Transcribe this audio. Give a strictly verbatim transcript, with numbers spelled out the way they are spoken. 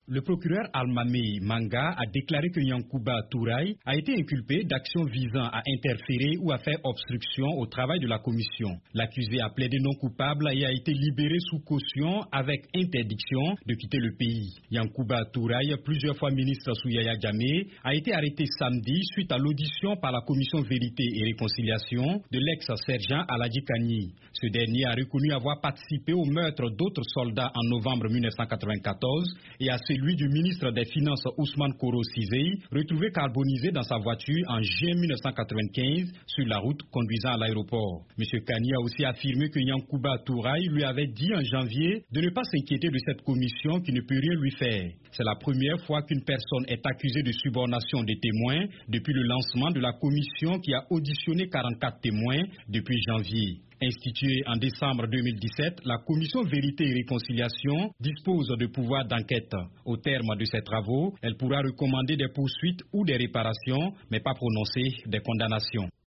Le procureur Almamé Manga a déclaré que Yankuba Touraï a été inculpé d'actions visant à interférer ou à faire obstruction au travail de la commission. L'accusé a plaidé non coupable et a été libéré sous caution avec interdiction de quitter le pays. Yankuba Touraï, plusieurs fois ministre sous Yaya Jammeh, a été arrêté samedi suite à l'audition par la commission Vérité et Réconciliation de l'ex-sergent Aladji Kani. Ce dernier a reconnu avoir participé au meurtre d'autres soldats en novembre mille neuf cent quatre-vingt-quatorze et à celui du ministre des Finances Ousmane Koro Sizei, retrouvé carbonisé dans sa voiture en juin mille neuf cent quatre-vingt-quinze sur la route conduisant à l'aéroport. M. Kani a aussi affirmé que Yankuba Touraï lui avait dit en janvier de ne pas s'inquiéter de cette commission qui ne peut rien lui faire. C'est la première fois qu'une personne est accusée de subornation des témoins depuis le lancement de la commission qui a auditionné quarante-quatre témoins depuis janvier. Instituée en décembre deux mille dix-sept, la commission Vérité et Réconciliation dispose de pouvoirs d'enquête. Au terme de ses travaux, elle pourra recommander des poursuites ou des réparations, mais pas prononcer des condamnations.